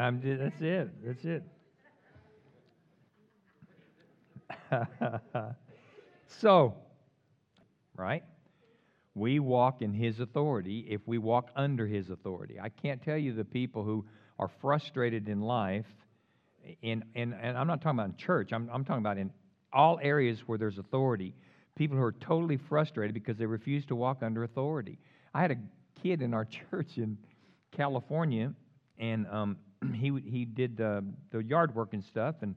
That's it. That's it. So, right? We walk in His authority if we walk under His authority. I can't tell you the people who are frustrated in life, and I'm not talking about in church, I'm talking about in all areas where there's authority. People who are totally frustrated because they refuse to walk under authority. I had a kid in our church in California, and he did the yard work and stuff, and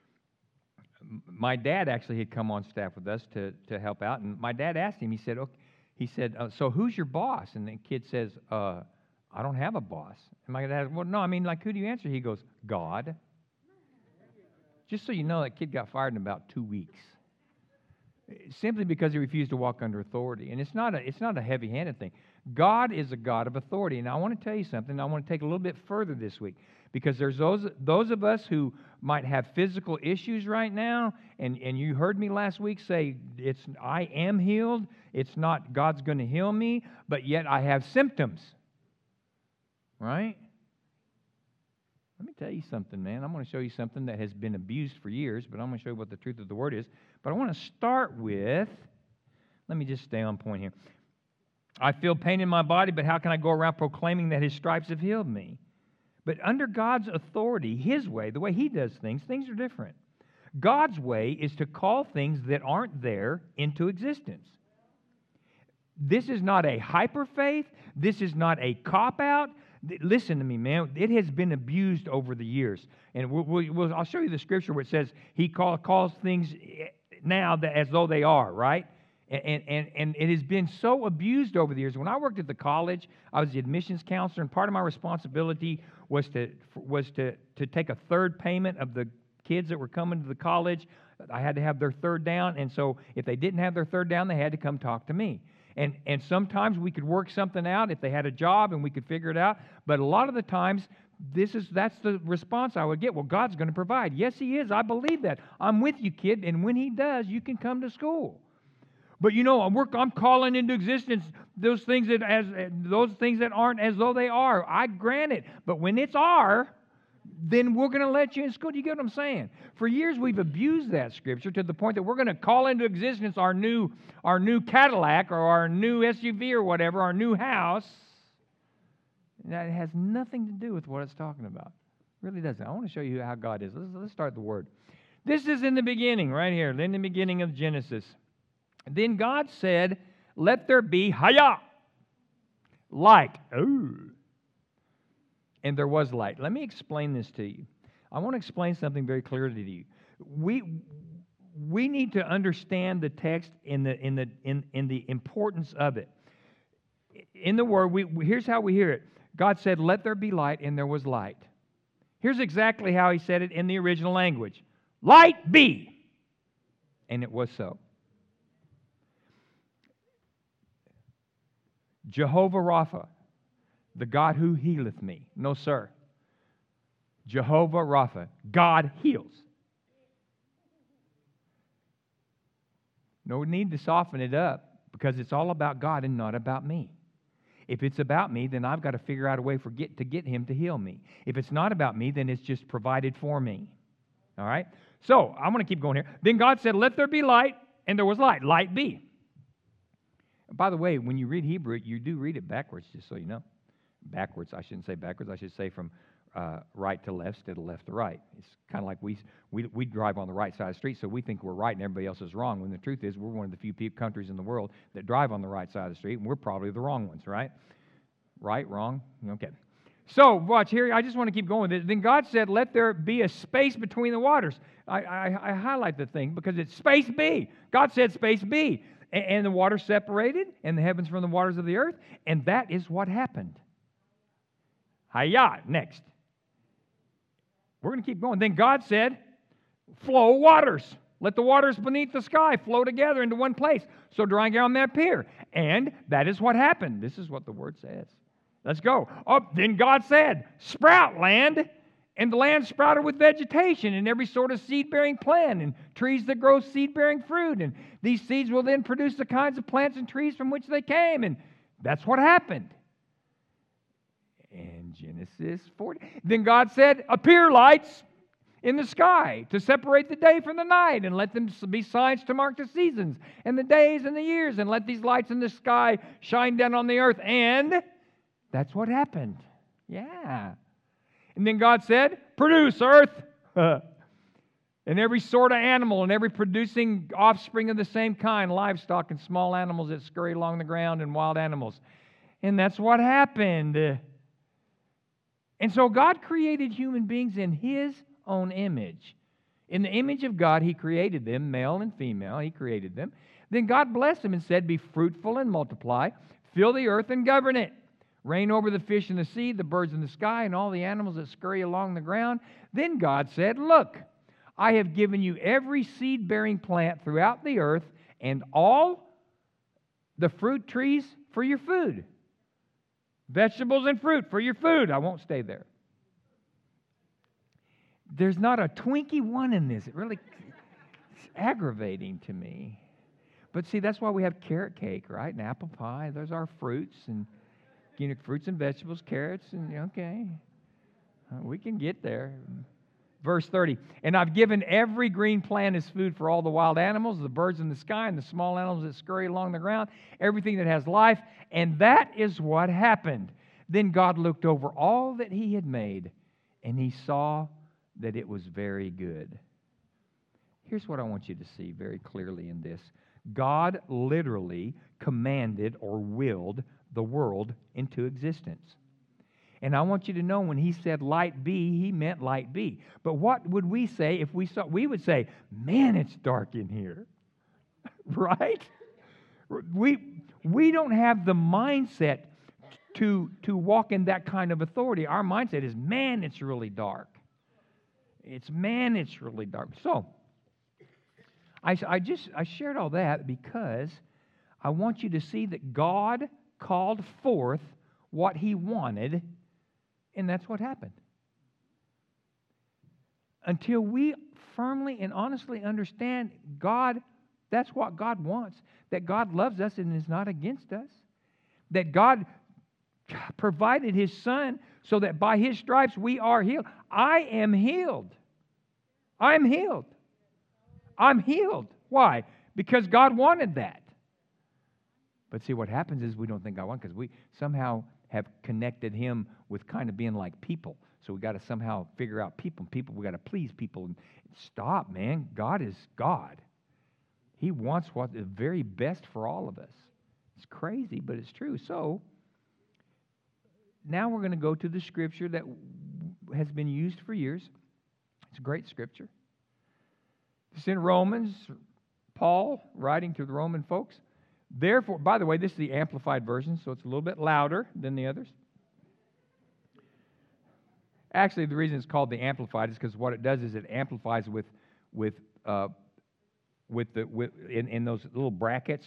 my dad actually had come on staff with us to help out, and my dad asked him, he said, so who's your boss? And the kid says, I don't have a boss. And my dad, well, no, I mean, like, who do you answer? He goes, God. Just so you know, that kid got fired in about 2 weeks, simply because he refused to walk under authority. And it's not a heavy-handed thing. God is a God of authority. And I want to tell you something. I want to take a little bit further this week, because there's those of us who might have physical issues right now, and you heard me last week say, I am healed. It's not God's going to heal me, but yet I have symptoms. Right? Let me tell you something, man. I'm going to show you something that has been abused for years, but I'm going to show you what the truth of the Word is. But I want to start with, let me just stay on point here. I feel pain in my body, but how can I go around proclaiming that His stripes have healed me? But under God's authority, His way, the way He does things are different. God's way is to call things that aren't there into existence. This is not a hyper faith. This is not a cop-out. Listen to me, man. It has been abused over the years. And I'll show you the scripture where it says He calls things now as though they are, right? And it has been so abused over the years. When I worked at the college, I was the admissions counselor, and part of my responsibility was to take a third payment of the kids that were coming to the college. I had to have their third down, and so if they didn't have their third down, they had to come talk to me. And sometimes we could work something out if they had a job and we could figure it out. But a lot of the times, that's the response I would get. Well, God's going to provide. Yes, He is. I believe that. I'm with you, kid. And when He does, you can come to school. But you know, I'm calling into existence those things that aren't as though they are. I grant it. But when it's then we're going to let you in school. Do you get what I'm saying? For years, we've abused that scripture to the point that we're going to call into existence our new Cadillac or our new SUV or whatever, our new house. That has nothing to do with what it's talking about. It really doesn't. I want to show you how God is. Let's start the Word. This is in the beginning, right here, in the beginning of Genesis. Then God said, let there be haya, light. Ooh. And there was light. Let me explain this to you. I want to explain something very clearly to you. We need to understand the text in the importance of it. In the Word, here's how we hear it. God said, let there be light, and there was light. Here's exactly how He said it in the original language. Light be. And it was so. Jehovah Rapha, the God who healeth me. No, sir. Jehovah Rapha, God heals. No need to soften it up, because it's all about God and not about me. If it's about me, then I've got to figure out a way to get Him to heal me. If it's not about me, then it's just provided for me. All right? So, I'm going to keep going here. Then God said, let there be light, and there was light. Light be. By the way, when you read Hebrew, you do read it backwards, just so you know. Backwards, I shouldn't say backwards. I should say from right to left instead of left to right. It's kind of like we drive on the right side of the street, so we think we're right and everybody else is wrong, when the truth is we're one of the few countries in the world that drive on the right side of the street, and we're probably the wrong ones, right? Right, wrong? Okay. So, watch here. I just want to keep going with it. Then God said, let there be a space between the waters. I highlight the thing because it's space be. God said space be. And the water separated, and the heavens from the waters of the earth, and that is what happened. Hiya, next. We're going to keep going. Then God said, flow waters. Let the waters beneath the sky flow together into one place. So dry ground may appear. And that is what happened. This is what the Word says. Let's go. Then God said, sprout land. And the land sprouted with vegetation and every sort of seed-bearing plant and trees that grow seed-bearing fruit. And these seeds will then produce the kinds of plants and trees from which they came. And that's what happened. And Genesis 40. Then God said, appear lights in the sky to separate the day from the night, and let them be signs to mark the seasons and the days and the years, and let these lights in the sky shine down on the earth. And that's what happened. Yeah. And then God said, produce earth, and every sort of animal, and every producing offspring of the same kind, livestock and small animals that scurry along the ground, and wild animals. And that's what happened. And so God created human beings in His own image. In the image of God, He created them, male and female. He created them. Then God blessed them and said, be fruitful and multiply, fill the earth and govern it. Reign over the fish in the sea, the birds in the sky, and all the animals that scurry along the ground. Then God said, look, I have given you every seed-bearing plant throughout the earth and all the fruit trees for your food. Vegetables and fruit for your food. I won't stay there. There's not a Twinkie one in this. It's aggravating to me. But see, that's why we have carrot cake, right? And apple pie. Those are fruits and fruits and vegetables, carrots, and okay. We can get there. Verse 30, and I've given every green plant as food for all the wild animals, the birds in the sky, and the small animals that scurry along the ground, everything that has life. And that is what happened. Then God looked over all that He had made, and He saw that it was very good. Here's what I want you to see very clearly in this. God literally commanded or willed the world into existence. And I want you to know when He said light be, He meant light be. But what would we say if we saw? We would say, man, it's dark in here. Right? We don't have the mindset to walk in that kind of authority. Our mindset is, man, it's really dark. It's really dark. So, I shared all that because I want you to see that God called forth what He wanted, and that's what happened. Until we firmly and honestly understand God, that's what God wants, that God loves us and is not against us, that God provided His Son so that by His stripes we are healed. I am healed. I'm healed. I'm healed. Why? Because God wanted that. But see, what happens is we don't think God wants, because we somehow have connected Him with kind of being like people. So we got to somehow figure out people. We got to please people. And stop, man. God is God. He wants what is very best for all of us. It's crazy, but it's true. So now we're going to go to the scripture that has been used for years. It's a great scripture. It's in Romans. Paul writing to the Roman folks. Therefore, by the way, this is the Amplified version, so it's a little bit louder than the others. Actually, the reason it's called the Amplified is because what it does is it amplifies in those little brackets.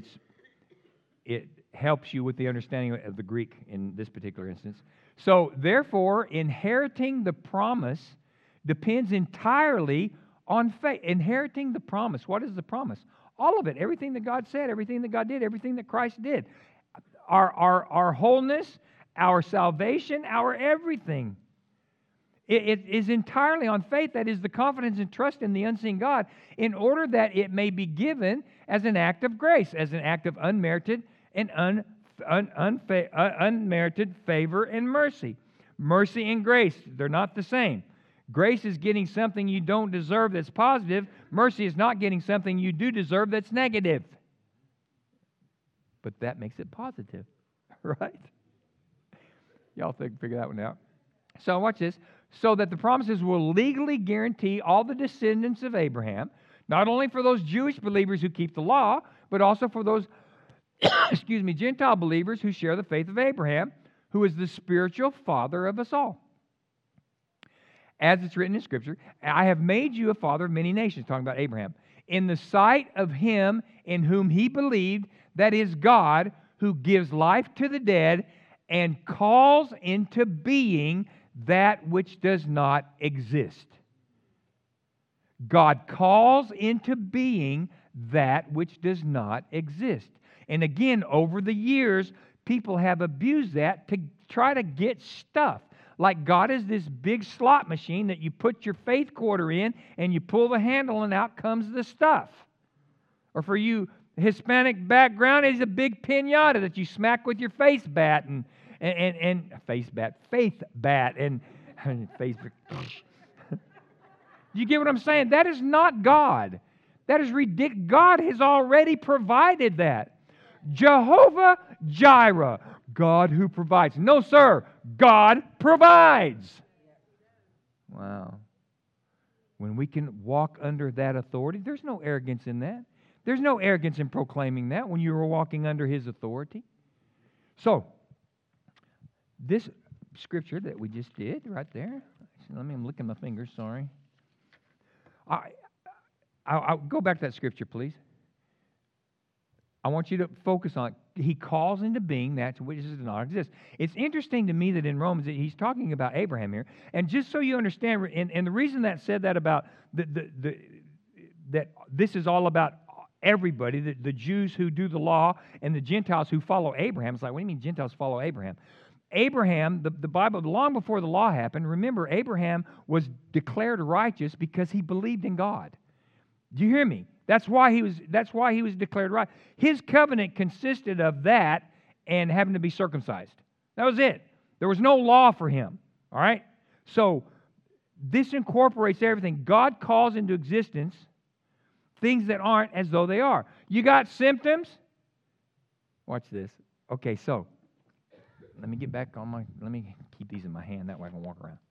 It helps you with the understanding of the Greek in this particular instance. So, therefore, inheriting the promise depends entirely on faith. Inheriting the promise. What is the promise? All of it. Everything that God said, everything that God did, everything that Christ did. Our wholeness, our salvation, our everything. It is entirely on faith. That is the confidence and trust in the unseen God, in order that it may be given as an act of grace, as an act of unmerited and unmerited favor and mercy. Mercy and grace, they're not the same. Grace is getting something you don't deserve that's positive. Mercy is not getting something you do deserve that's negative. But that makes it positive, right? Y'all figure that one out. So watch this. So that the promises will legally guarantee all the descendants of Abraham, not only for those Jewish believers who keep the law, but also for those, Gentile believers who share the faith of Abraham, who is the spiritual father of us all. As it's written in Scripture, I have made you a father of many nations, talking about Abraham, in the sight of him in whom he believed, that is God, who gives life to the dead and calls into being that which does not exist. God calls into being that which does not exist. And again, over the years, people have abused that to try to get stuff. Like God is this big slot machine that you put your faith quarter in and you pull the handle and out comes the stuff. Or for you Hispanic background, it's a big piñata that you smack with your faith bat and faith bat and Facebook. You get what I'm saying? That is not God. That is ridiculous. God has already provided that. Jehovah Jireh, God who provides. No, sir, God provides. Wow. When we can walk under that authority, there's no arrogance in that. There's no arrogance in proclaiming that when you are walking under His authority. So, this scripture that we just did right there, I'm licking my fingers, sorry. I'll go back to that scripture, please. I want you to focus on it. He calls into being that which does not exist. It's interesting to me that in Romans, he's talking about Abraham here. And just so you understand, and the reason that said that about that this is all about everybody, the Jews who do the law and the Gentiles who follow Abraham. It's like, what do you mean Gentiles follow Abraham? Abraham, the Bible, long before the law happened, remember, Abraham was declared righteous because he believed in God. Do you hear me? That's why he was declared right. His covenant consisted of that and having to be circumcised. That was it. There was no law for him. All right? So this incorporates everything. God calls into existence things that aren't as though they are. You got symptoms? Watch this. Okay, so let me get back on let me keep these in my hand, that way I can walk around.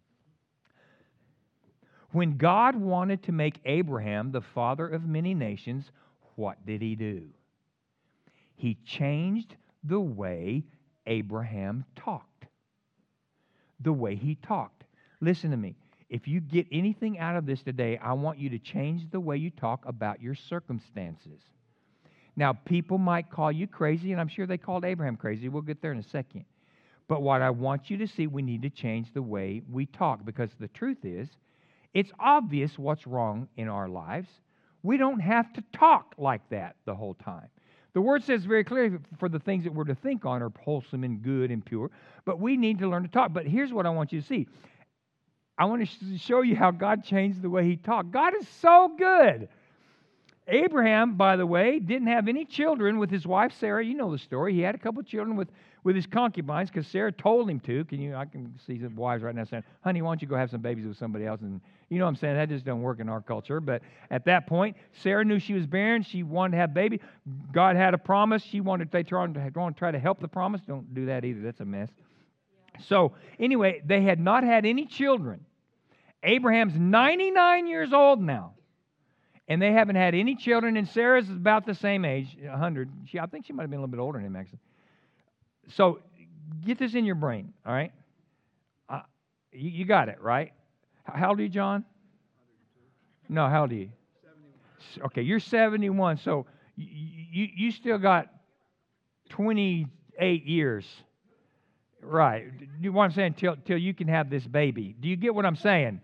When God wanted to make Abraham the father of many nations, what did He do? He changed the way Abraham talked. The way he talked. Listen to me. If you get anything out of this today, I want you to change the way you talk about your circumstances. Now, people might call you crazy, and I'm sure they called Abraham crazy. We'll get there in a second. But what I want you to see, we need to change the way we talk, because the truth is, it's obvious what's wrong in our lives. We don't have to talk like that the whole time. The Word says very clearly for the things that we're to think on are wholesome and good and pure, but we need to learn to talk. But here's what I want you to see. I want to show you how God changed the way He talked. God is so good. Abraham, by the way, didn't have any children with his wife Sarah. You know the story. He had a couple of children with his concubines because Sarah told him to. I can see some wives right now saying, honey, why don't you go have some babies with somebody else? And you know what I'm saying? That just don't work in our culture. But at that point, Sarah knew she was barren. She wanted to have a baby. God had a promise. They want to try to help the promise. Don't do that either. That's a mess. So anyway, they had not had any children. Abraham's 99 years old now, and they haven't had any children, and Sarah's about the same age, 100. I think she might have been a little bit older than him, actually. So get this in your brain, all right? You got it, right? How old are you, John? No, how old are you? 71. Okay, you're 71, so you still got 28 years. Right. You know what I'm saying? Till you can have this baby. Do you get what I'm saying?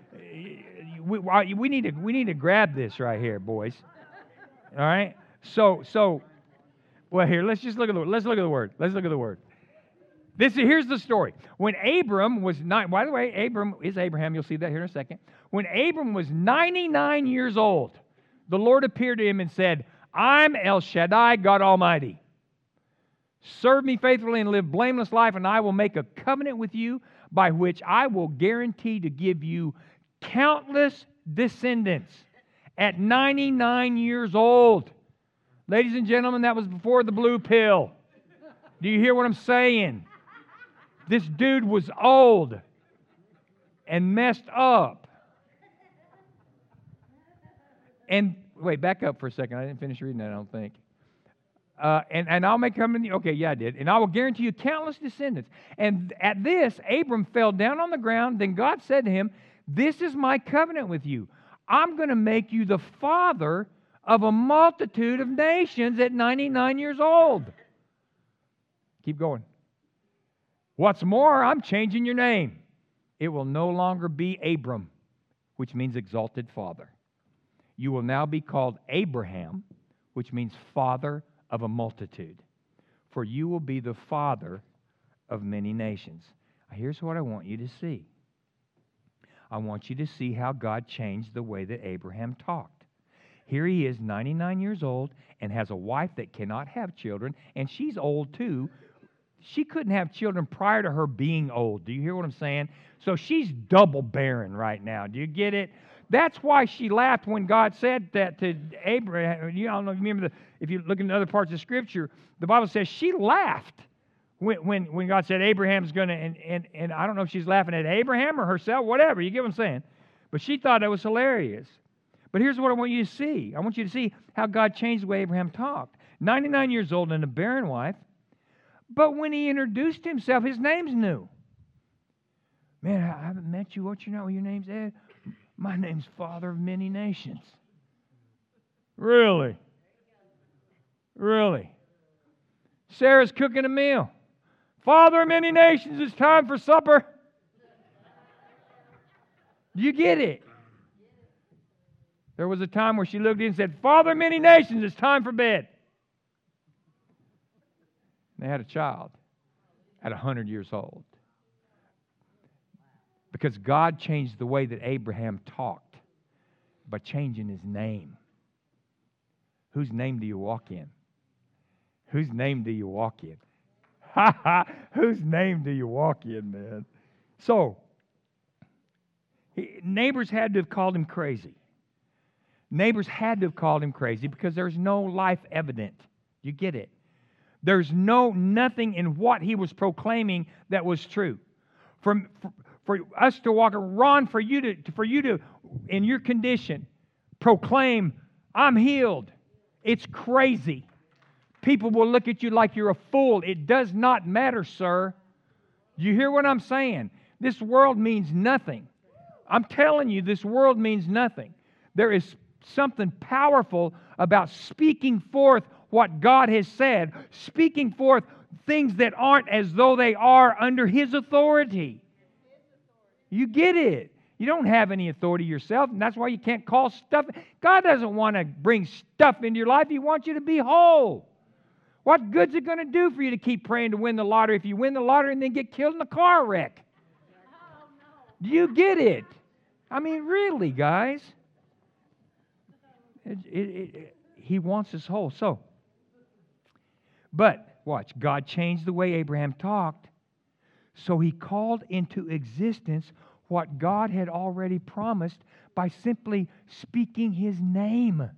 We need to grab this right here, boys. All right? So well, here, let's just look at the word. Let's look at the word. Here's the story. When Abram was by the way, Abram is Abraham. You'll see that here in a second. When Abram was 99 years old, the Lord appeared to him and said, I'm El Shaddai, God Almighty. Serve me faithfully and live blameless life, and I will make a covenant with you by which I will guarantee to give you countless descendants at 99 years old. Ladies and gentlemen, that was before the blue pill. Do you hear what I'm saying? This dude was old and messed up. And wait, back up for a second. I didn't finish reading that, I don't think. And I'll make covenant. Okay, yeah, I did. And I will guarantee you countless descendants. And at this, Abram fell down on the ground. Then God said to him, this is my covenant with you. I'm going to make you the father of a multitude of nations at 99 years old. Keep going. What's more, I'm changing your name. It will no longer be Abram, which means exalted father. You will now be called Abraham, which means father of a multitude. for you will be the father of many nations. Here's what I want you to see. I want you to see how God changed the way that Abraham talked. Here he is, 99 years old, and has a wife that cannot have children, and she's old too. She couldn't have children prior to her being old. Do you hear what I'm saying? So she's double barren right now. Do you get it? That's why she laughed when God said that to Abraham. You don't know, remember, if you look in other parts of Scripture, the Bible says she laughed when God said Abraham's going to, and I don't know if she's laughing at Abraham or herself, whatever. You get what I'm saying? But she thought that was hilarious. But here's what I want you to see. I want you to see how God changed the way Abraham talked. 99 years old and a barren wife. But when he introduced himself, his name's new. Man, I haven't met you. What's your name? Your name's Ed. My name's Father of Many Nations. Really? Really? Sarah's cooking a meal. Father of Many Nations, it's time for supper. You get it? There was a time where she looked in and said, Father of Many Nations, it's time for bed. They had a child at 100 years old. Because God changed the way that Abraham talked by changing his name. Whose name do you walk in? Whose name do you walk in? Whose name do you walk in, man? So, neighbors had to have called him crazy. Neighbors had to have called him crazy because there's no life evident. You get it? There's nothing in what he was proclaiming that was true. For us to walk around, for you to, in your condition, proclaim, I'm healed. It's crazy. People will look at you like you're a fool. It does not matter, sir. You hear what I'm saying? This world means nothing. I'm telling you, this world means nothing. There is something powerful about speaking forth what God has said, speaking forth things that aren't as though they are under His authority. You get it. You don't have any authority yourself, and that's why you can't call stuff. God doesn't want to bring stuff into your life. He wants you to be whole. What good's it going to do for you to keep praying to win the lottery if you win the lottery and then get killed in a car wreck? Do you get it? I mean, really, guys. He wants us whole. So, but watch, God changed the way Abraham talked, so he called into existence what God had already promised by simply speaking His name.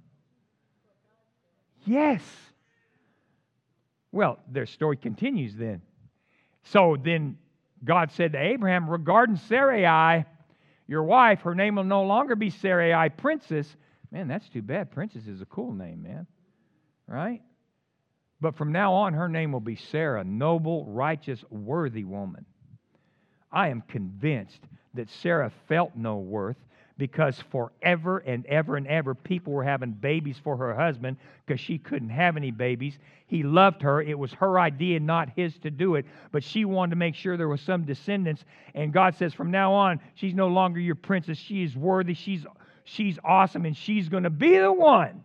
Yes. Well, their story continues then. So then God said to Abraham, regarding Sarai, your wife, her name will no longer be Sarai, princess. Man, that's too bad. Princess is a cool name, man. Right? But from now on, her name will be Sarah, noble, righteous, worthy woman. I am convinced that Sarah felt no worth because forever and ever and ever people were having babies for her husband because she couldn't have any babies. He loved her. It was her idea, not his, to do it. But she wanted to make sure there was some descendants. And God says, from now on, she's no longer your princess. She is worthy. She's awesome, and she's going to be the one.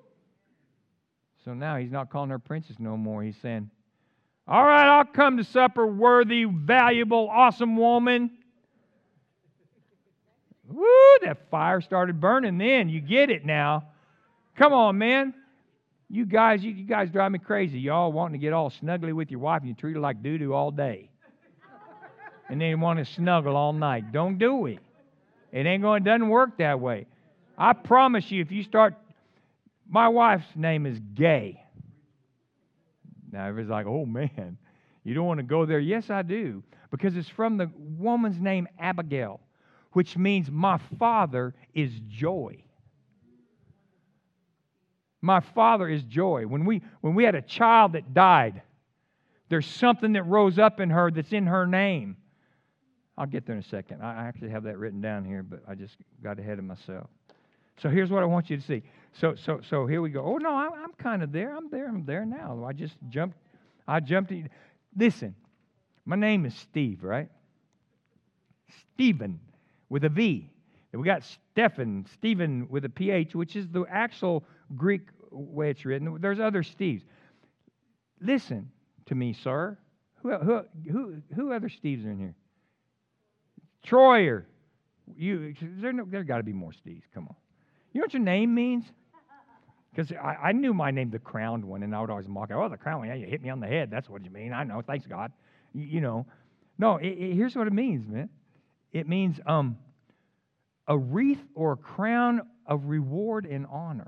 So now He's not calling her princess no more. He's saying, all right, I'll come to supper, worthy, valuable, awesome woman. Woo, that fire started burning then. You get it now. Come on, man. You guys drive me crazy. Y'all wanting to get all snuggly with your wife and you treat her like doo-doo all day. And then you want to snuggle all night. Don't do it. It doesn't work that way. I promise you, if you start, my wife's name is Gay. Now, everybody's like, oh, man, you don't want to go there. Yes, I do, because it's from the woman's name Abigail, which means my father is joy. My father is joy. When we had a child that died, there's something that rose up in her that's in her name. I'll get there in a second. I actually have that written down here, but I just got ahead of myself. So here's what I want you to see. So here we go. Oh, no, I'm kind of there. I'm there now. I jumped in. Listen, my name is Steve, right? Stephen with a V. And we got Stephen with a PH, which is the actual Greek way it's written. There's other Steves. Listen, to me, sir. Who other Steves are in here? Troyer. There got to be more Steves. Come on. You know what your name means? Because I knew my name, the crowned one, and I would always mock it. Oh, the crowned one. Yeah, you hit me on the head. That's what you mean. I know. Thanks, God. You know. No, here's what it means, man. It means a wreath or a crown of reward and honor.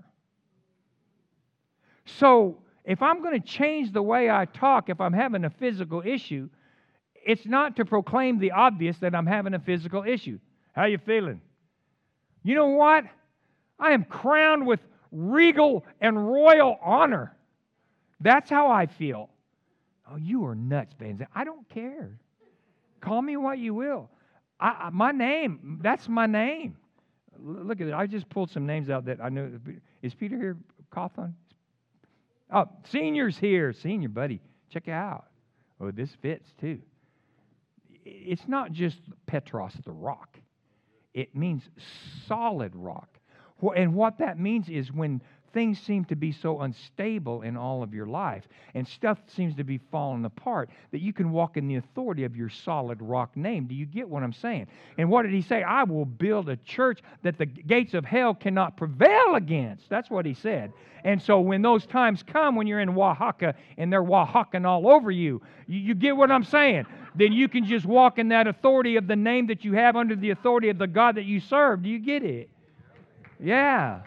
So if I'm going to change the way I talk, if I'm having a physical issue, it's not to proclaim the obvious that I'm having a physical issue. How you feeling? You know what? I am crowned with regal and royal honor. That's how I feel. Oh, you are nuts, Van. I don't care. Call me what you will. My name, that's my name. Look at it. I just pulled some names out that I know. Is Peter here? Cawthon? Oh, Senior's here. Senior, buddy. Check it out. Oh, this fits too. It's not just Petros, the rock. It means solid rock. And what that means is when things seem to be so unstable in all of your life and stuff seems to be falling apart, that you can walk in the authority of your solid rock name. Do you get what I'm saying? And what did he say? I will build a church that the gates of hell cannot prevail against. That's what he said. And so when those times come, when you're in Oaxaca and they're Oaxacan all over you, you get what I'm saying? Then you can just walk in that authority of the name that you have under the authority of the God that you serve. Do you get it? Yeah.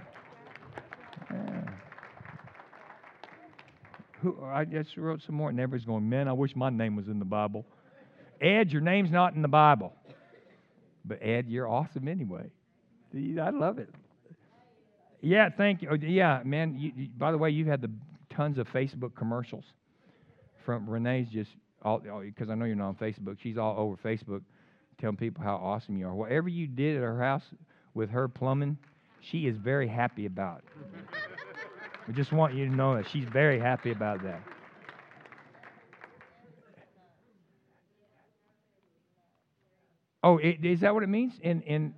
I just wrote some more, and everybody's going, man, I wish my name was in the Bible. Ed, your name's not in the Bible. But Ed, you're awesome anyway. I love it. Yeah, thank you. Yeah, man, by the way, you've had the tons of Facebook commercials from Renee's just, because I know you're not on Facebook. She's all over Facebook telling people how awesome you are. Whatever you did at her house with her plumbing, she is very happy about it. I just want you to know that she's very happy about that. Oh, is that what it means? In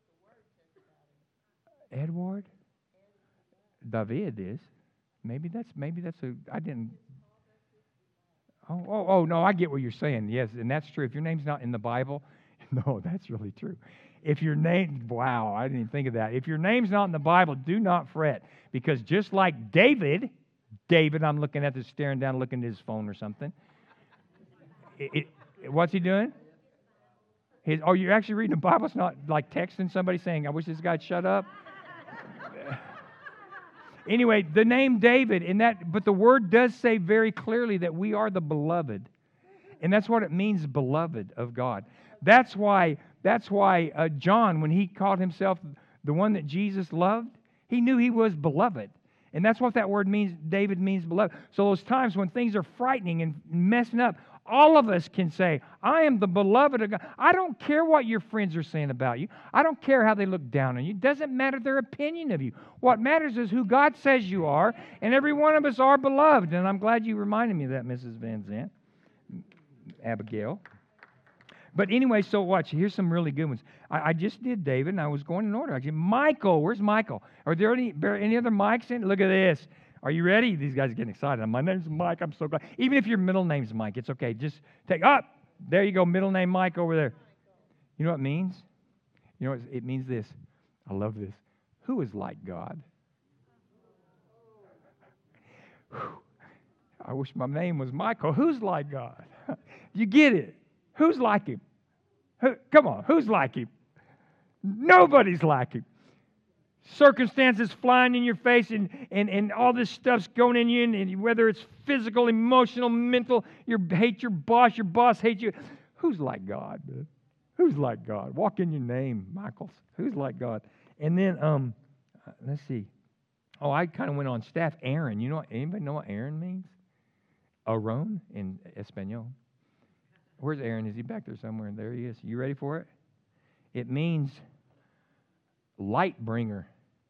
Edward? David is. Maybe that's a. I didn't. Oh, no, I get what you're saying. Yes, and that's true. If your name's not in the Bible, no, that's really true. If your name, wow, I didn't even think of that. If your name's not in the Bible, do not fret. Because just like David, I'm looking at this, staring down, looking at his phone or something. What's he doing? You're actually reading the Bible? It's not like texting somebody saying, I wish this guy'd shut up. Anyway, the name David, but the word does say very clearly that we are the beloved. And that's what it means, beloved of God. That's why John, when he called himself the one that Jesus loved, he knew he was beloved. And that's what that word means, David means beloved. So those times when things are frightening and messing up, all of us can say, I am the beloved of God. I don't care what your friends are saying about you. I don't care how they look down on you. It doesn't matter their opinion of you. What matters is who God says you are, and every one of us are beloved. And I'm glad you reminded me of that, Mrs. Van Zandt, Abigail. But anyway, so watch. Here's some really good ones. I just did David, and I was going in order. Actually, Michael. Where's Michael? Are there any other Mikes in? Look at this. Are you ready? These guys are getting excited. My name's Mike. I'm so glad. Even if your middle name's Mike, it's okay. Just take up. There you go. Middle name Mike over there. You know what it means? You know what it means? This. I love this. Who is like God? I wish my name was Michael. Who's like God? You get it? Who's like him? Come on. Who's like him? Nobody's like him. Circumstances flying in your face and all this stuff's going in you, and whether it's physical, emotional, mental, you hate your boss hates you. Who's like God, man? Who's like God? Walk in your name, Michaels. Who's like God? And then, let's see. Oh, I kind of went on staff. Aaron. Anybody know what Aaron means? Aaron in Espanol. Where's Aaron? Is he back there somewhere? There he is. You ready for it? It means light bringer.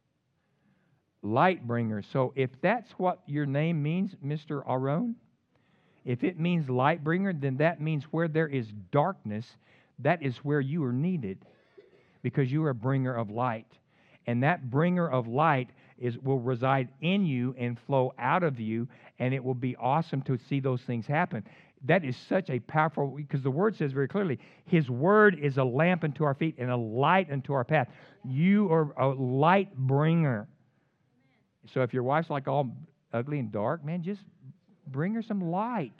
Light bringer. So if that's what your name means, Mr. Aaron, if it means light bringer, then that means where there is darkness, that is where you are needed, because you are a bringer of light. And that bringer of light will reside in you and flow out of you, and it will be awesome to see those things happen. That is such a powerful, because the Word says very clearly, His Word is a lamp unto our feet and a light unto our path. You are a light bringer. So if your wife's like all ugly and dark, man, just bring her some light.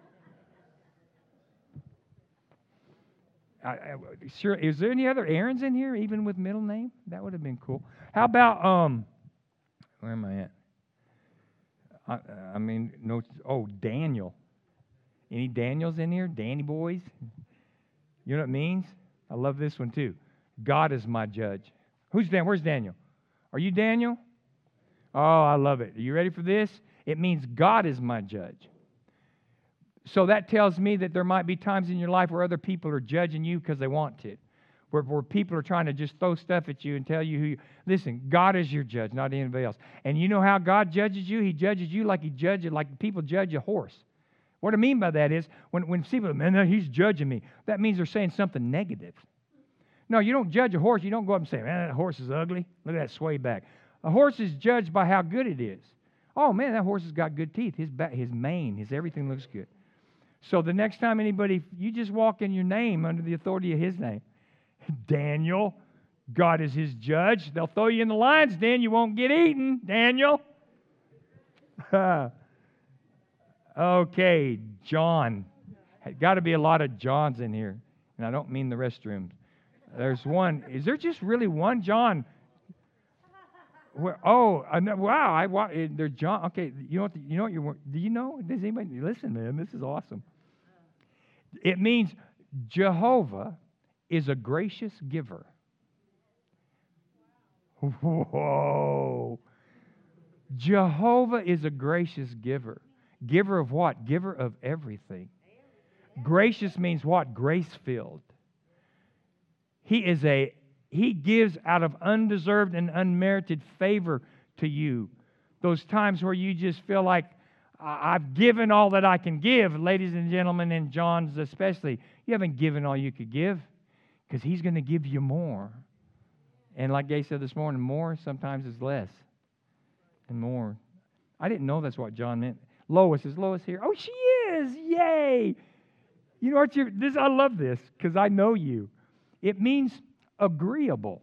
Sure. Is there any other Aarons in here, even with middle name? That would have been cool. How about where am I at? Daniel. Any Daniels in here? Danny boys? You know what it means? I love this one too. God is my judge. Who's Dan? Where's Daniel? Are you Daniel? Oh, I love it. Are you ready for this? It means God is my judge. So that tells me that there might be times in your life where other people are judging you because they want to. Where people are trying to just throw stuff at you and tell you who you... Listen, God is your judge, not anybody else. And you know how God judges you? He judges you like people judge a horse. What I mean by that is, when people, man, he's judging me, that means they're saying something negative. No, you don't judge a horse. You don't go up and say, man, that horse is ugly. Look at that sway back. A horse is judged by how good it is. Oh, man, that horse has got good teeth. His back, his mane, his everything looks good. So the next time you just walk in your name under the authority of His name. Daniel, God is his judge. They'll throw you in the lion's den. You won't get eaten, Daniel. Okay, John. Got to be a lot of Johns in here. And I don't mean the restrooms. There's one. Is there just really one John? Wow. There's John. Okay, do you know? Does anybody listen, man? This is awesome. It means Jehovah is a gracious giver. Whoa. Jehovah is a gracious giver. Giver of what? Giver of everything. Gracious means what? Grace-filled. He gives out of undeserved and unmerited favor to you. Those times where you just feel like, I've given all that I can give, ladies and gentlemen, and Johns especially. You haven't given all you could give, because He's going to give you more. And like Gay said this morning, more sometimes is less. And more. I didn't know that's what John meant. Lois, is Lois here? Oh, she is! Yay! You know what? I love this, because I know you. It means agreeable.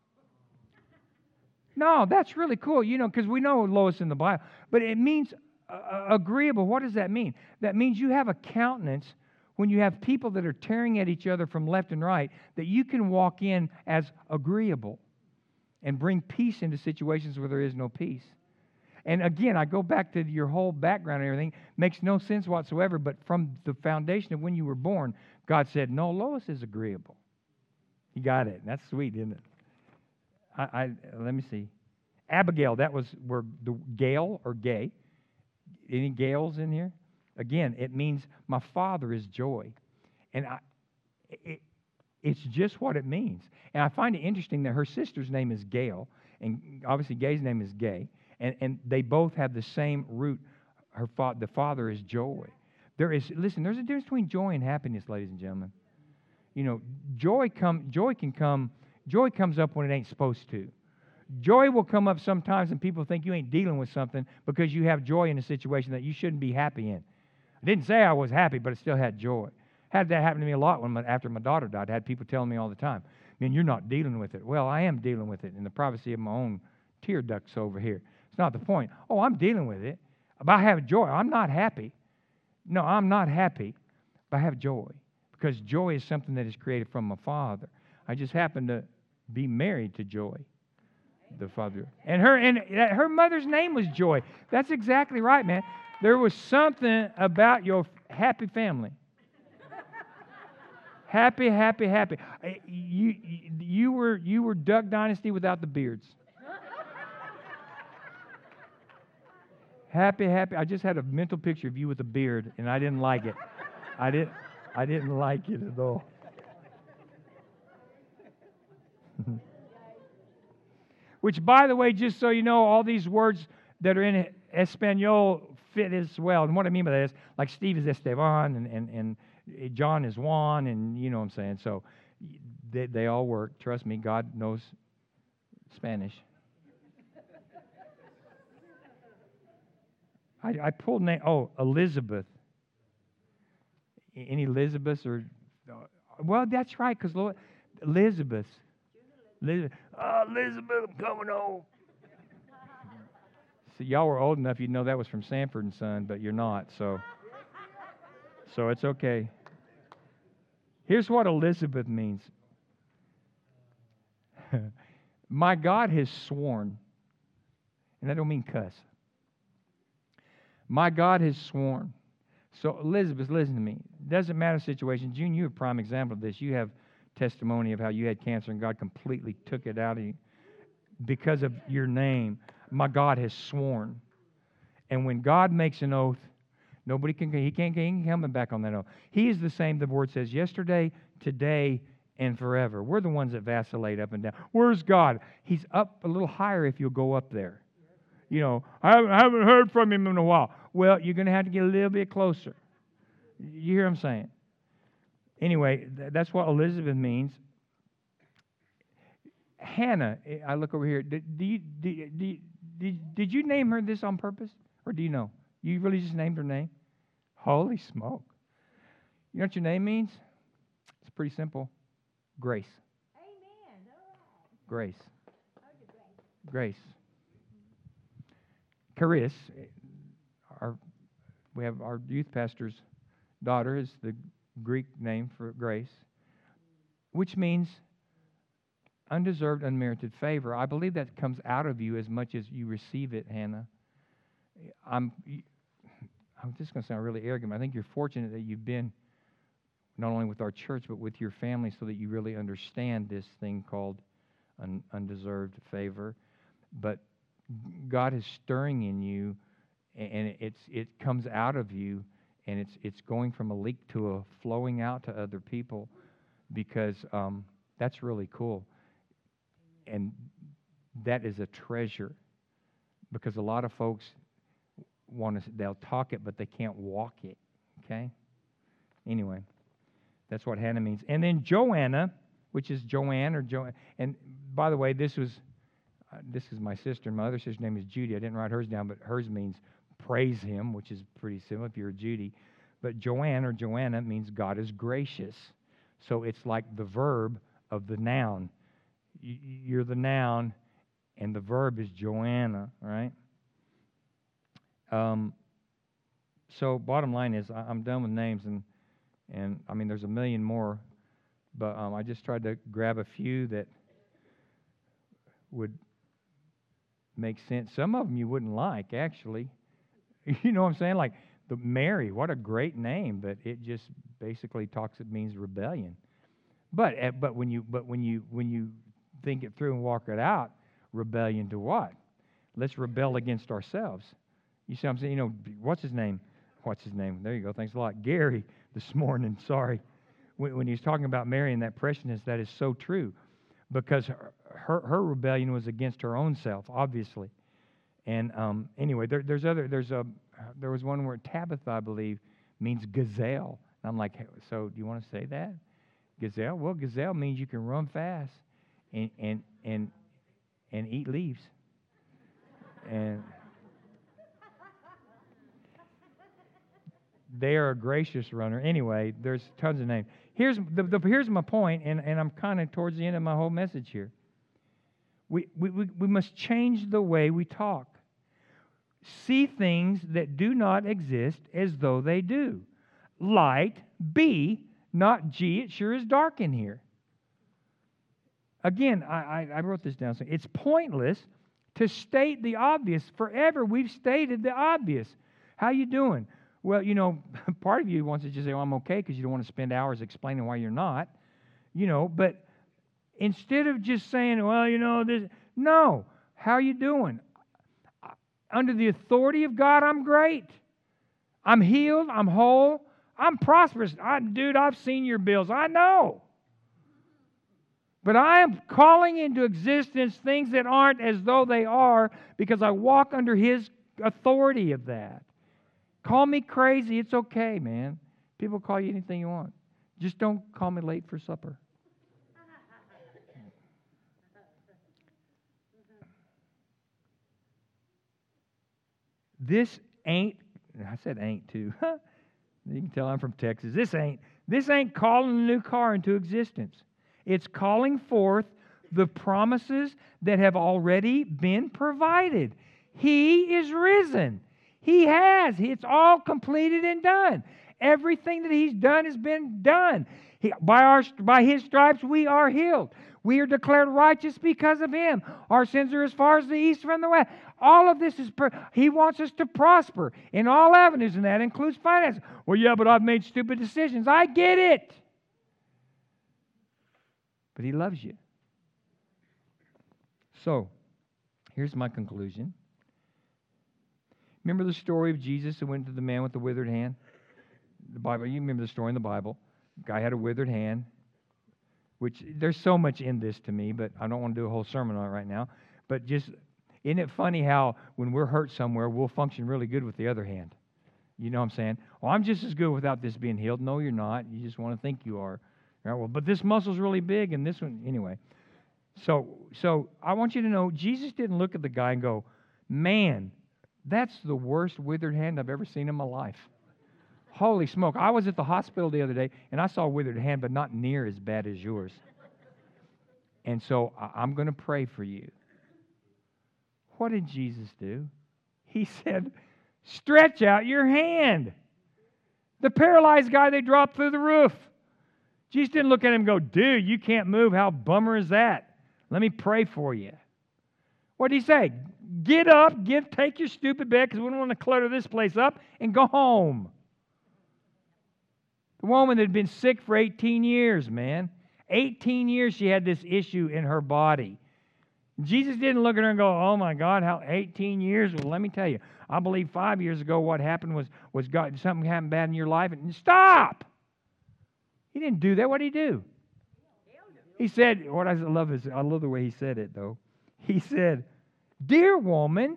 No, that's really cool, because we know Lois in the Bible. But it means agreeable. What does that mean? That means you have a countenance when you have people that are tearing at each other from left and right, that you can walk in as agreeable and bring peace into situations where there is no peace. And again, I go back to your whole background and everything. Makes no sense whatsoever, but from the foundation of when you were born, God said, no, Lois is agreeable. You got it. That's sweet, isn't it? Let me see. Abigail, that was where the Gail or Gay. Any Gails in here? Again, it means my Father is joy. And it's just what it means. And I find it interesting that her sister's name is Gail, and obviously Gay's name is Gay, and they both have the same root. The Father is joy. There's a difference between joy and happiness, ladies and gentlemen. Joy comes up when it ain't supposed to. Joy will come up sometimes and people think you ain't dealing with something because you have joy in a situation that you shouldn't be happy in. I didn't say I was happy, but I still had joy. Had that happen to me a lot after my daughter died. I had people telling me all the time, man, you're not dealing with it. Well, I am dealing with it in the privacy of my own tear ducts over here. It's not the point. Oh, I'm dealing with it. But I have joy. I'm not happy. No, I'm not happy, but I have joy. Because joy is something that is created from my Father. I just happen to be married to Joy, the Father. And her mother's name was Joy. That's exactly right, man. There was something about your happy family. Happy, happy, happy. You were Duck Dynasty without the beards. Happy, happy. I just had a mental picture of you with a beard, and I didn't like it. I didn't like it at all. Which, by the way, just so you know, all these words that are in Espanol fit as well. And what I mean by that is, like Steve is Esteban, and John is Juan, and you know what I'm saying. So they all work. Trust me, God knows Spanish. I pulled name. Oh, Elizabeth. Any Elizabeths or? Well, that's right, because Elizabeth. Elizabeth, I'm coming home. See, y'all were old enough, you'd know that was from Sanford and Son, but you're not, so it's okay. Here's what Elizabeth means. My God has sworn, and I don't mean cuss. My God has sworn. So Elizabeth, listen to me. Doesn't matter the situation. June, you're a prime example of this. You have testimony of how you had cancer and God completely took it out of you because of your name. My God has sworn. And when God makes an oath, he can't come back on that oath. He is the same, the word says, yesterday, today, and forever. We're the ones that vacillate up and down. Where's God? He's up a little higher if you'll go up there. You know, I haven't heard from him in a while. Well, you're going to have to get a little bit closer. You hear what I'm saying? Anyway, that's what Elizabeth means. Hannah, I look over here. Did you name her this on purpose? Or do you know? You really just named her name? Holy smoke. You know what your name means? It's pretty simple. Grace. Amen. All right. Grace. Grace. Grace. Charis, we have our youth pastor's daughter is the Greek name for grace, which means undeserved, unmerited favor. I believe that comes out of you as much as you receive it, Hannah. I'm just going to sound really arrogant, but I think you're fortunate that you've been not only with our church, but with your family so that you really understand this thing called undeserved favor. But God is stirring in you, and it comes out of you, and it's going from a leak to a flowing out to other people, because that's really cool. And that is a treasure, because a lot of folks they'll talk it, but they can't walk it. Okay? Anyway, that's what Hannah means. And then Joanna, which is Joanne or Joanne. And by the way, this is my sister, and my other sister's name is Judy. I didn't write hers down, but hers means praise him, which is pretty similar if you're a Judy. But Joanne or Joanna means God is gracious. So it's like the verb of the noun. You're the noun, and the verb is Joanna, right? So bottom line is, I'm done with names, and I mean, there's a million more, but I just tried to grab a few that would make sense. Some of them you wouldn't like, actually. You know what I'm saying? Like the Mary, what a great name, but it just basically it means rebellion. But when you think it through and walk it out, rebellion to what? Let's rebel against ourselves. You see what I'm saying? You know, what's his name? There you go. Thanks a lot. Gary, this morning, sorry. When he was talking about Mary and that preciousness, that is so true. Because her rebellion was against her own self, obviously. And anyway, there was one where Tabitha, I believe, means gazelle. And I'm like, hey, so do you want to say that? Gazelle? Well, gazelle means you can run fast and eat leaves. And they are a gracious runner. Anyway, there's tons of names. Here's my point, and I'm kind of towards the end of my whole message here. We must change the way we talk. See things that do not exist as though they do. Light, B, not G. It sure is dark in here. Again, I wrote this down. So it's pointless to state the obvious. Forever we've stated the obvious. How you doing? Well, you know, part of you wants to just say, well, I'm okay, because you don't want to spend hours explaining why you're not. You know, but instead of just saying, well, you know, no. How are you doing? Under the authority of God, I'm great. I'm healed. I'm whole. I'm prosperous. Dude, I've seen your bills. I know. But I am calling into existence things that aren't as though they are, because I walk under His authority of that. Call me crazy. It's okay, man. People call you anything you want. Just don't call me late for supper. This ain't, I said ain't too. You can tell I'm from Texas. This ain't calling a new car into existence. It's calling forth the promises that have already been provided. He is risen. He has. It's all completed and done. Everything that He's done has been done. By His stripes we are healed. We are declared righteous because of Him. Our sins are as far as the east from the west. All of this is, He wants us to prosper in all avenues, and that includes finance. Well, yeah, but I've made stupid decisions. I get it. But He loves you. So, here's my conclusion. Remember the story of Jesus who went to the man with the withered hand? The Bible, you remember the story in the Bible. The guy had a withered hand, which there's so much in this to me, but I don't want to do a whole sermon on it right now. But just, isn't it funny how when we're hurt somewhere, we'll function really good with the other hand? You know what I'm saying? Well, I'm just as good without this being healed. No, you're not. You just want to think you are. Right? Well, but this muscle's really big, and this one, anyway. So I want you to know, Jesus didn't look at the guy and go, man, that's the worst withered hand I've ever seen in my life. Holy smoke. I was at the hospital the other day, and I saw a withered hand, but not near as bad as yours. And so I'm going to pray for you. What did Jesus do? He said, stretch out your hand. The paralyzed guy, they dropped through the roof. Jesus didn't look at him and go, dude, you can't move. How bummer is that? Let me pray for you. What did He say? Get up, take your stupid bed, because we don't want to clutter this place up, and go home. The woman that had been sick for 18 years, man. 18 years she had this issue in her body. Jesus didn't look at her and go, oh my God, how 18 years? Well, let me tell you, I believe 5 years ago what happened was God, something happened bad in your life, and stop! He didn't do that. What did He do? He said, what I love the way He said it, though. He said, dear woman,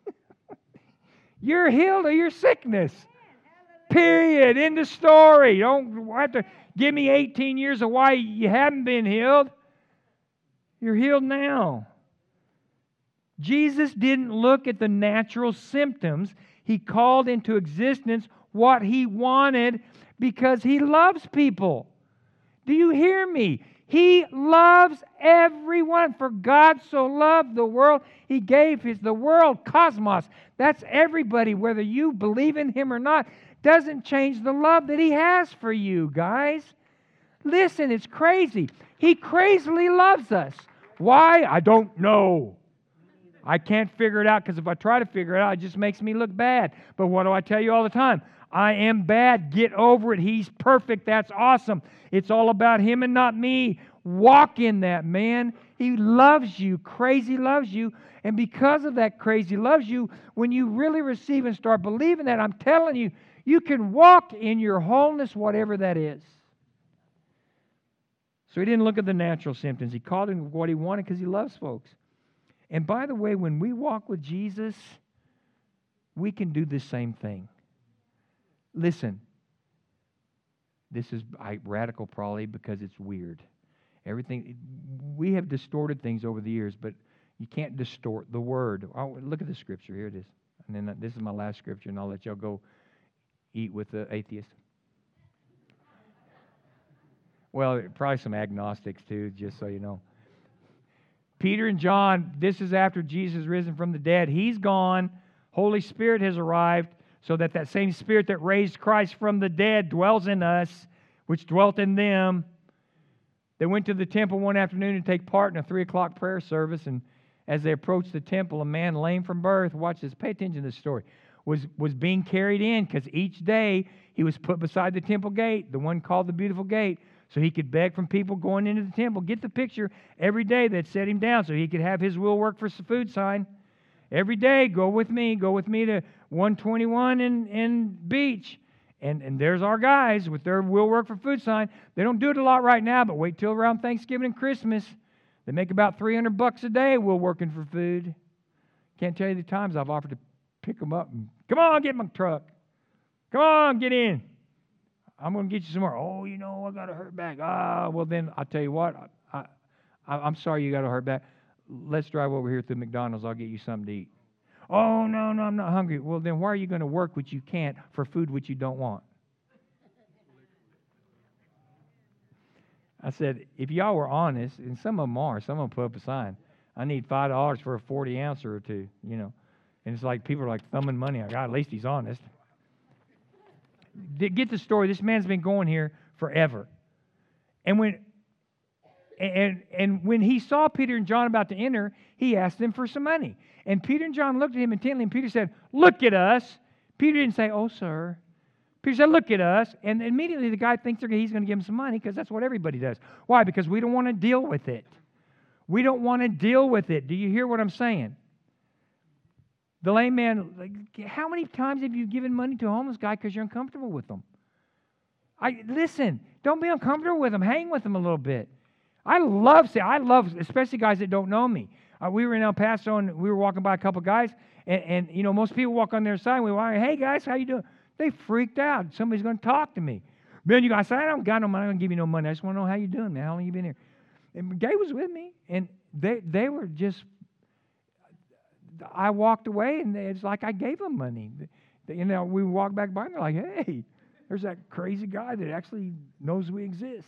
you're healed of your sickness. Period. End of story. You don't have to give me 18 years of why you haven't been healed. You're healed now. Jesus didn't look at the natural symptoms. He called into existence what He wanted because He loves people. Do you hear me? He loves everyone. For God so loved the world, He gave the world, cosmos. That's everybody, whether you believe in Him or not. Doesn't change the love that He has for you, guys. Listen, it's crazy. He crazily loves us. Why? I don't know. I can't figure it out, because if I try to figure it out, it just makes me look bad. But what do I tell you all the time? I am bad. Get over it. He's perfect. That's awesome. It's all about Him and not me. Walk in that, man. He loves you. Crazy loves you. And because of that crazy loves you, when you really receive and start believing that, I'm telling you, you can walk in your wholeness, whatever that is. So He didn't look at the natural symptoms. He called him what He wanted because He loves folks. And by the way, when we walk with Jesus, we can do the same thing. Listen, this is radical probably because it's weird. We have distorted things over the years, but you can't distort the Word. Oh, look at the scripture. Here it is. And then this is my last scripture, and I'll let y'all go eat with the atheist. Well, probably some agnostics too, just so you know. Peter and John, this is after Jesus risen from the dead. He's gone. Holy Spirit has arrived, so that same Spirit that raised Christ from the dead dwells in us, which dwelt in them. They went to the temple one afternoon to take part in a 3 o'clock prayer service, and as they approached the temple, a man lame from birth, watch this, pay attention to this story, was being carried in, because each day he was put beside the temple gate, the one called the Beautiful Gate, so he could beg from people going into the temple. Get the picture. Every day they'd set him down so he could have his will work for food sign. Every day, go with me to 121 and Beach. And there's our guys with their will work for food sign. They don't do it a lot right now, but wait till around Thanksgiving and Christmas. They make about $300 a day will working for food. Can't tell you the times I've offered to pick them up and, come on, get in my truck. Come on, get in. I'm going to get you some more. Oh, I got a hurt back. Well then, I'll tell you what. I'm sorry you got a hurt back. Let's drive over here to McDonald's. I'll get you something to eat. Oh, no, I'm not hungry. Well, then why are you going to work which you can't for food which you don't want? I said, if y'all were honest, and some of them are, some of them put up a sign, I need $5 for a 40 ouncer or two, you know. And it's like people are like thumbing money. God, at least he's honest. Get the story. This man's been going here forever. And when he saw Peter and John about to enter, he asked them for some money. And Peter and John looked at him intently, and Peter said, look at us. Peter didn't say, oh, sir. Peter said, look at us. And immediately the guy thinks he's going to give him some money because that's what everybody does. Why? Because we don't want to deal with it. We don't want to deal with it. Do you hear what I'm saying? The lame man, like, how many times have you given money to a homeless guy because you're uncomfortable with them? Listen, don't be uncomfortable with them. Hang with them a little bit. I love, especially guys that don't know me. We were in El Paso, and we were walking by a couple guys, and you know, most people walk on their side, and we were, hey, guys, how you doing? They freaked out. Somebody's going to talk to me. Man, you guys say, I don't got no money. I'm going to give you no money. I just want to know how you doing, man. How long you been here? And Gay was with me, and they were just, I walked away, and it's like I gave them money. You know, we walked back by, and they're like, hey, there's that crazy guy that actually knows we exist.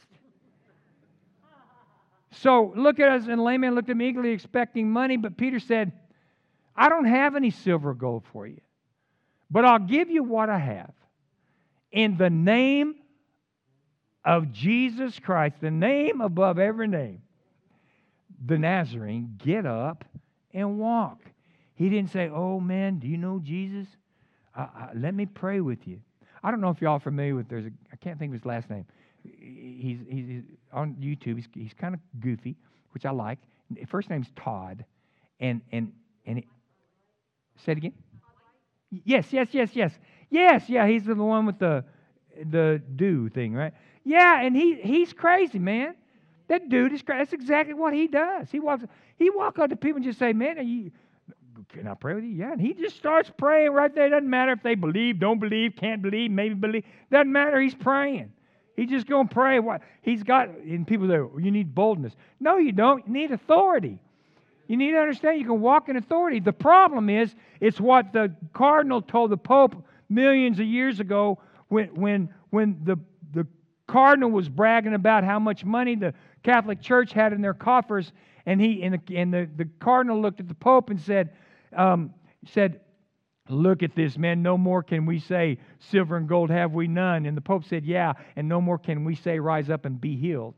So look at us, and the lame man looked at me eagerly expecting money, but Peter said, I don't have any silver or gold for you, but I'll give you what I have. In the name of Jesus Christ, the name above every name, the Nazarene, get up and walk. He didn't say, oh, man, do you know Jesus? Let me pray with you. I don't know if y'all are familiar with, I can't think of his last name. He's on YouTube. He's kind of goofy, which I like. His first name's Todd. And say it again? Yes. Yeah, he's the one with the do thing, right? Yeah, and he's crazy, man. That dude is crazy. That's exactly what he does. He walks up to people and just say, man, can I pray with you? Yeah, and he just starts praying right there. It doesn't matter if they believe, don't believe, can't believe, maybe believe. Doesn't matter. He's praying. He's just going to pray. What he's got, and people say, well, you need boldness. No, you don't. You need authority. You need to understand you can walk in authority. The problem is, it's what the cardinal told the Pope millions of years ago when the cardinal was bragging about how much money the Catholic Church had in their coffers, and the cardinal looked at the Pope and said, look at this, man, no more can we say, silver and gold have we none. And the Pope said, yeah, and no more can we say, rise up and be healed.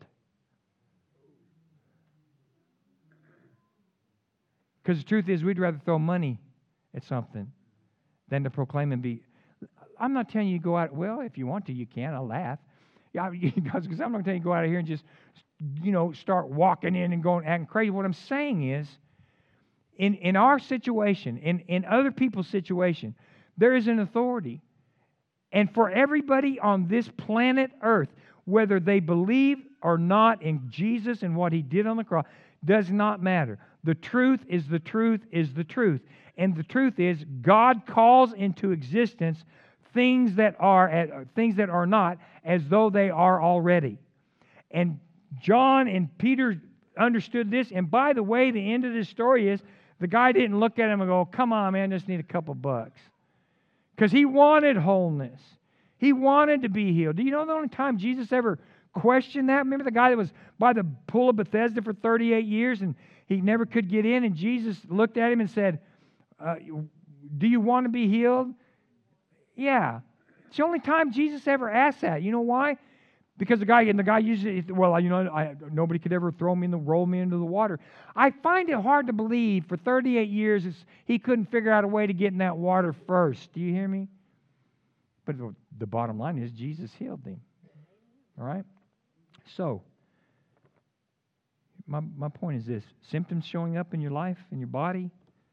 Because the truth is, we'd rather throw money at something than to proclaim and be. I'm not telling you to go out, well, if you want to, you can, I'll laugh. Yeah, because I'm not telling you to go out of here and just, start walking in and going acting crazy. What I'm saying is, in our situation, in other people's situation, there is an authority. And for everybody on this planet Earth, whether they believe or not in Jesus and what He did on the cross, does not matter. The truth is the truth is the truth. And the truth is, God calls into existence things that are not as though they are already. And John and Peter understood this. And by the way, the end of this story is, the guy didn't look at him and go, come on, man, just need a couple bucks. Because he wanted wholeness. He wanted to be healed. Do you know the only time Jesus ever questioned that? Remember the guy that was by the pool of Bethesda for 38 years and he never could get in, and Jesus looked at him and said, do you want to be healed? Yeah. It's the only time Jesus ever asked that. You know why? Because the guy usually, nobody could ever roll me into the water. I find it hard to believe for 38 years he couldn't figure out a way to get in that water first. Do you hear me? But the bottom line is Jesus healed him. All right? So, my point is this. Symptoms showing up in your life, in your body,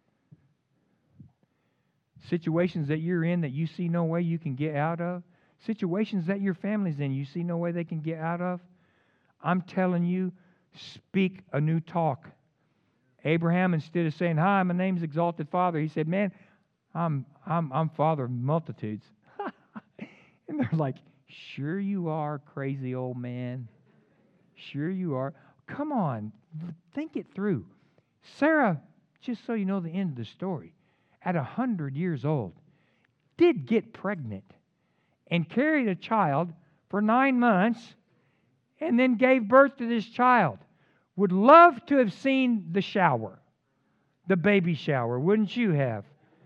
situations that you're in that you see no way you can get out of, situations that your family's in, you see no way they can get out of. I'm telling you, speak a new talk. Abraham, instead of saying, "Hi, my name's Exalted Father," he said, "Man, I'm Father of multitudes." And they're like, "Sure you are, crazy old man. Sure you are. Come on, think it through." Sarah, just so you know the end of the story, at 100 years old, did get pregnant and carried a child for 9 months and then gave birth to this child. Would love to have seen the shower, the baby shower, wouldn't you have?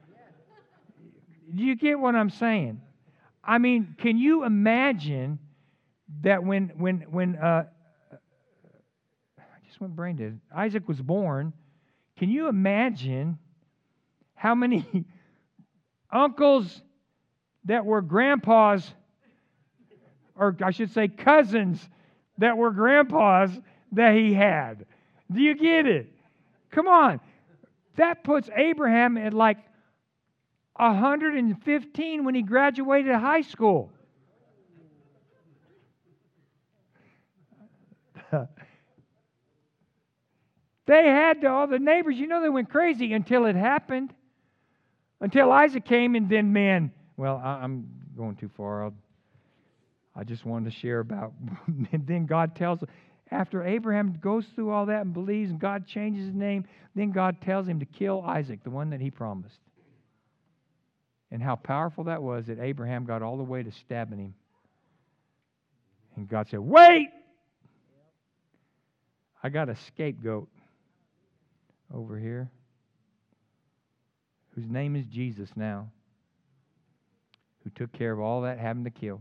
Do you get what I'm saying? I mean, can you imagine that when I just went brain dead. Isaac was born. Can you imagine how many uncles that were grandpas, or I should say cousins that were grandpas that he had? Do you get it? Come on. That puts Abraham at like 115 when he graduated high school. They had to, all the neighbors, they went crazy until it happened. Until Isaac came, and then man, well, I'm going too far. I just wanted to share about, and then God tells, after Abraham goes through all that and believes, and God changes his name, then God tells him to kill Isaac, the one that he promised. And how powerful that was that Abraham got all the way to stabbing him. And God said, wait! I got a scapegoat over here whose name is Jesus now, who took care of all that having to kill.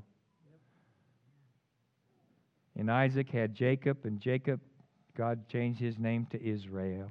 And Isaac had Jacob, and Jacob, God changed his name to Israel.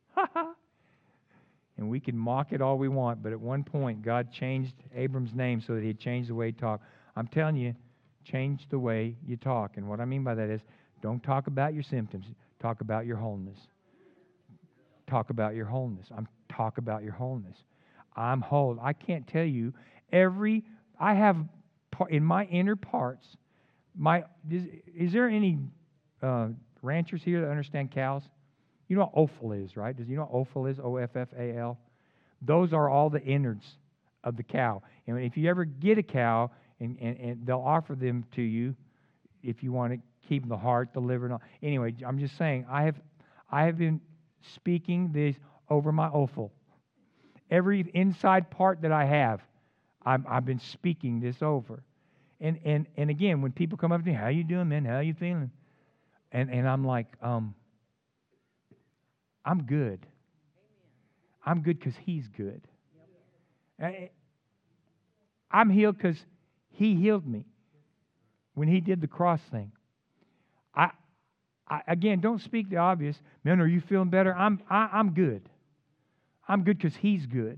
And we can mock it all we want, but at one point, God changed Abram's name so that he'd change the way he talked. I'm telling you, change the way you talk. And what I mean by that is, don't talk about your symptoms. Talk about your wholeness. Talk about your wholeness. Talk about your wholeness. I'm whole. I can't tell you I have in my inner parts, is there any ranchers here that understand cows? You know what offal is, right? You know what offal is? O-F-F-A-L? Those are all the innards of the cow. And if you ever get a cow, and they'll offer them to you if you want to keep the heart, the liver, and all. Anyway, I'm just saying, I have been speaking this over my offal. Every inside part that I have, I've been speaking this over. And again, when people come up to me, how you doing, man? How you feeling? And I'm like, I'm good. I'm good because He's good. I'm healed because He healed me when He did the cross thing. I again, don't speak the obvious. Man, are you feeling better? I'm good. I'm good because He's good.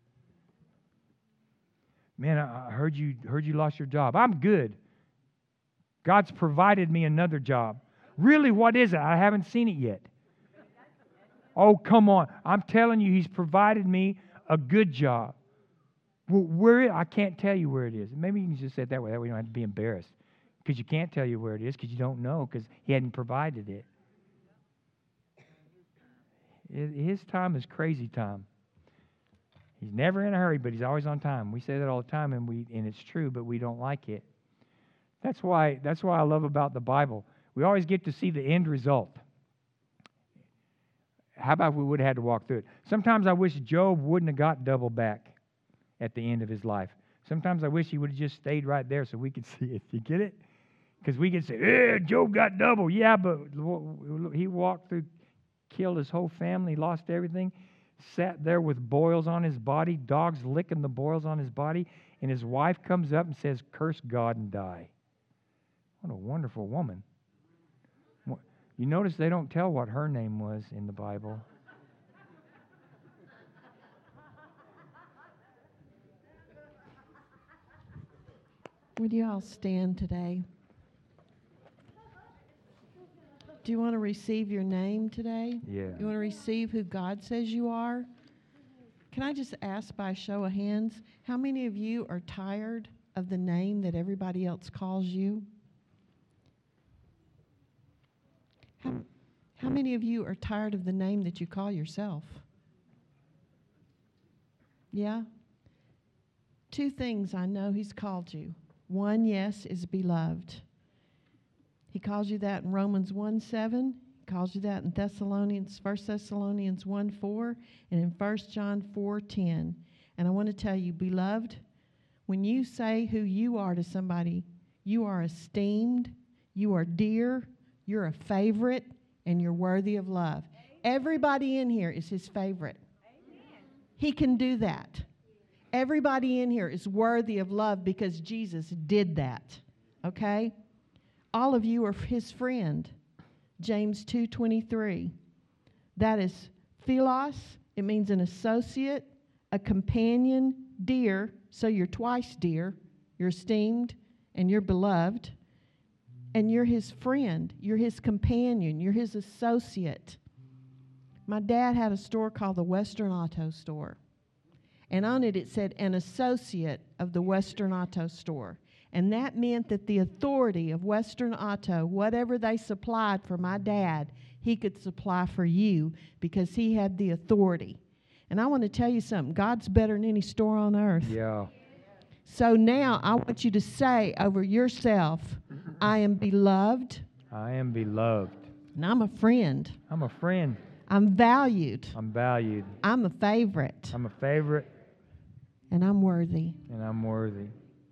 Man, I heard you lost your job. I'm good. God's provided me another job. Really, what is it? I haven't seen it yet. Oh, come on. I'm telling you, He's provided me a good job. Well, I can't tell you where it is. Maybe you can just say it that way. That way you don't have to be embarrassed. Because you can't tell you where it is because you don't know because He hadn't provided it. His time is crazy time. He's never in a hurry, but He's always on time. We say that all the time, and it's true, but we don't like it. That's why I love about the Bible. We always get to see the end result. How about if we would have had to walk through it? Sometimes I wish Job wouldn't have got double back at the end of his life. Sometimes I wish he would have just stayed right there so we could see it. You get it? Because we could say, Job got double. Yeah, but he walked through, killed his whole family, lost everything, sat there with boils on his body, dogs licking the boils on his body, and his wife comes up and says, curse God and die. What a wonderful woman. You notice they don't tell what her name was in the Bible. Would you all stand today? Do you want to receive your name today? Yeah. You want to receive who God says you are? Can I just ask by a show of hands, how many of you are tired of the name that everybody else calls you? How many of you are tired of the name that you call yourself? Yeah? 2 things I know He's called you. One, yes, is beloved. He calls you that in Romans 1:7. He calls you that in 1 Thessalonians 1:4, and in 1 John 4:10. And I want to tell you, beloved, when you say who you are to somebody, you are esteemed, you are dear, you're a favorite, and you're worthy of love. Everybody in here is his favorite. He can do that. Everybody in here is worthy of love because Jesus did that. Okay? All of you are his friend. James 2:23. That is philos. It means an associate, a companion, dear. So you're twice dear. You're esteemed and you're beloved. And you're his friend. You're his companion. You're his associate. My dad had a store called the Western Auto Store. And on it said, an associate of the Western Auto Store. And that meant that the authority of Western Auto, whatever they supplied for my dad, he could supply for you because he had the authority. And I want to tell you something. God's better than any store on earth. Yeah. So now I want you to say over yourself, I am beloved. I am beloved. And I'm a friend. I'm a friend. I'm valued. I'm valued. I'm a favorite. I'm a favorite. And I'm worthy. And I'm worthy.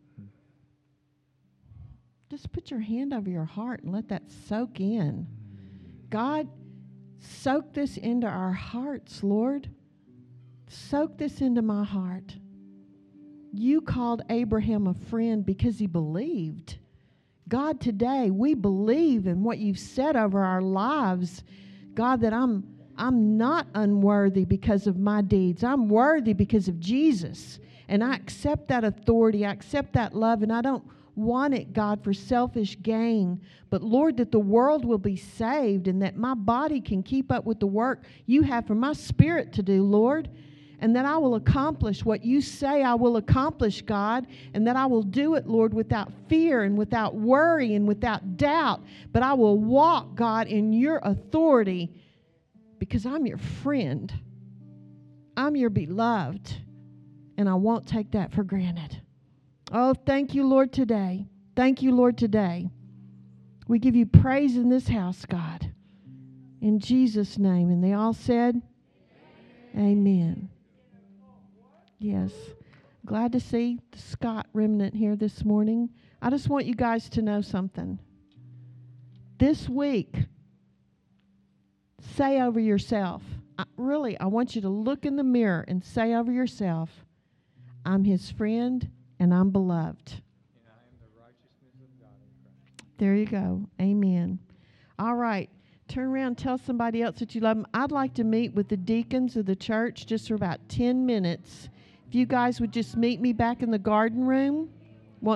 Just put your hand over your heart and let that soak in. God, soak this into our hearts, Lord. Soak this into my heart. You called Abraham a friend because he believed. God, today we believe in what you've said over our lives. God, that I'm not unworthy because of my deeds. I'm worthy because of Jesus. And I accept that authority. I accept that love. And I don't want it, God, for selfish gain. But, Lord, that the world will be saved and that my body can keep up with the work you have for my spirit to do, Lord. And that I will accomplish what you say I will accomplish, God. And that I will do it, Lord, without fear and without worry and without doubt. But I will walk, God, in your authority because I'm your friend. I'm your beloved. And I won't take that for granted. Oh, thank you, Lord, today. Thank you, Lord, today. We give you praise in this house, God. In Jesus' name. And they all said, Amen. Yes. Glad to see the Scott remnant here this morning. I just want you guys to know something. This week, say over yourself. I want you to look in the mirror and say over yourself, I'm his friend and I'm beloved. And I am the righteousness of God in Christ. There you go. Amen. All right. Turn around and tell somebody else that you love them. I'd like to meet with the deacons of the church just for about 10 minutes. If you guys would just meet me back in the garden room.